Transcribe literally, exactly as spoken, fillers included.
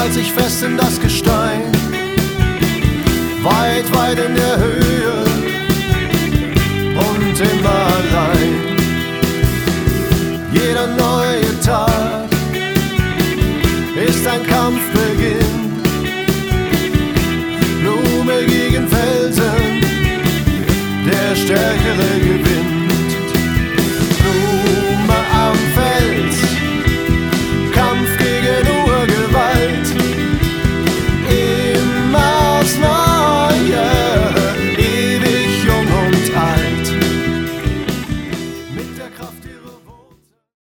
malt sich fest in das Gestein, weit, weit in der Höhe und immer allein. Jeder neue Tag ist ein Kampfbeginn